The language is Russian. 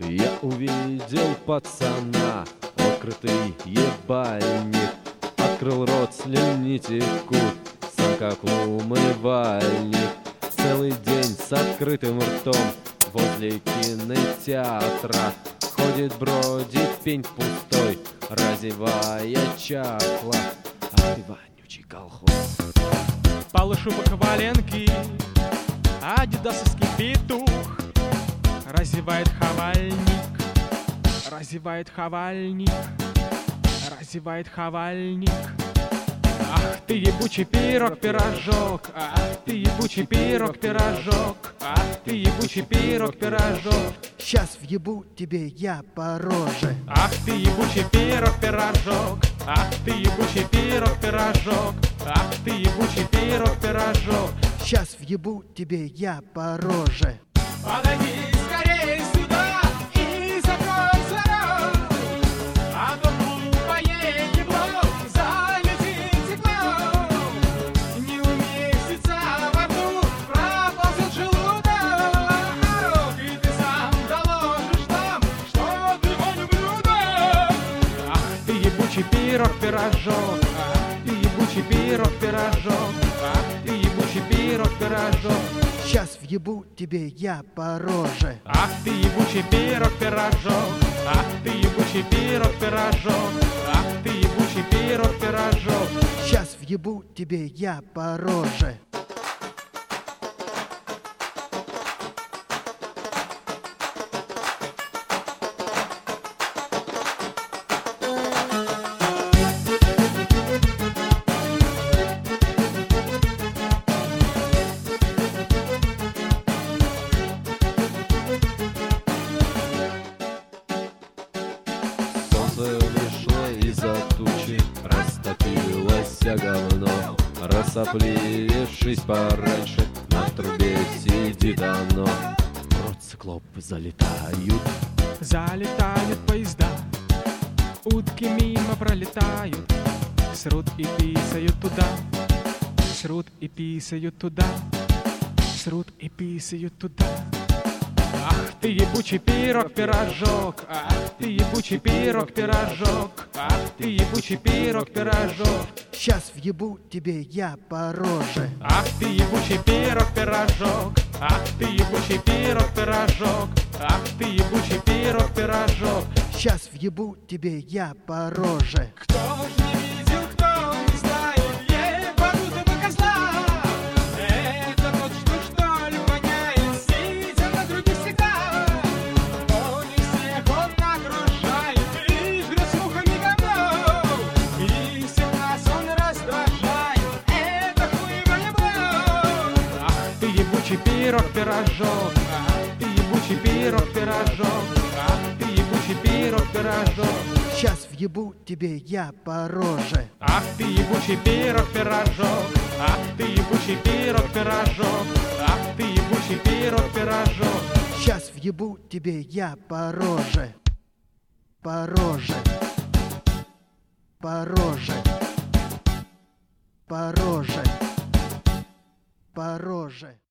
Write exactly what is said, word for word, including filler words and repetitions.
Я увидел пацана, открытый ебальник. Открыл рот, слюни текут, сам как умывальник. Целый день с открытым ртом возле кинотеатра ходит, бродит пень пустой, разевая чахла. Ах ты, вонючий колхоз. Полушубок валенки, адидасовский петух разевает хавальник, разевает хавальник, разевает хавальник. Ах ты, ебучий пирог-пирожок, ах ты, ебучий пирог-пирожок, ах ты, ебучий пирог-пирожок. Сейчас въебу тебе я по роже. Ах ты, ебучий пирог-пирожок, ах ты, ебучий пирог-пирожок, ах ты, ебучий пирог-пирожок. Сейчас въебу тебе я по роже. Подойди скорее сюда и закрой сарай, а то глупое ебло залетит стеклом. Не уместится во рту, проползет желудок, и ты сам доложишь нам, что ты вонь блюдо. Ах ты, ебучий пирог-пирожок, ах ты, ебучий пирог-пирожок, ах ты, ебучий пирог-пирожок. Сейчас въебу тебе я по роже. Ах ты, ебучий пирог-пирожок, ах ты, ебучий пирог-пирожок, ах ты, ебучий пирог-пирожок. Сейчас въебу тебе я по роже. Вышло из-за тучи, растопилось говно. Рассоплившись пораньше, на трубе сидит оно. В рот циклопы залетают, Залетают поезда, утки мимо пролетают, срут и писают туда, срут и писают туда, срут и писают туда. Ах ты, ебучий пирог-пирожок, ах ты, ебучий пирог-пирожок, ах ты, ебучий пирог-пирожок. Сейчас въебу тебе я по роже. Ах ты, ебучий пирог-пирожок, ах ты, ебучий пирог-пирожок, ах ты, ебучий пирог-пирожок. Сейчас въебу тебе я по роже. Кто ж не видел, кто не знает ебанутого козла? Это тот, что что ли воняет, сидя на других всегда. У них всех он нагружает и жрет слухами говно. И всех нас он раздражает, это хуево ебло. Ах ты, ебучий пирог-пирожок, ах ты, ебучий пирог-пирожок, ах ты, ебучий пирог-пирожок. Сейчас въебу тебе я по роже. Ах ты, ебучий пирог-пирожок, ах ты, ебучий пирог-пирожок, ах ты, ебучий пирог-пирожок. Сейчас въебу тебе я по роже. По роже. По роже. По роже. По роже.